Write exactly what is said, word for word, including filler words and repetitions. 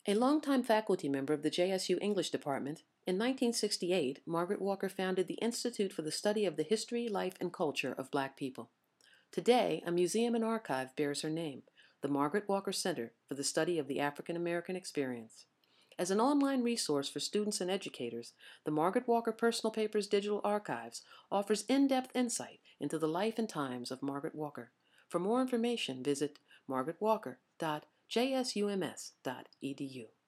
A longtime faculty member of the J S U English Department, in nineteen sixty-eight, Margaret Walker founded the Institute for the Study of the History, Life, and Culture of Black People. Today, a museum and archive bears her name, the Margaret Walker Center for the Study of the African American Experience. As an online resource for students and educators, the Margaret Walker Personal Papers Digital Archives offers in-depth insight into the life and times of Margaret Walker. For more information, visit margaret walker dot j s u m s dot e d u.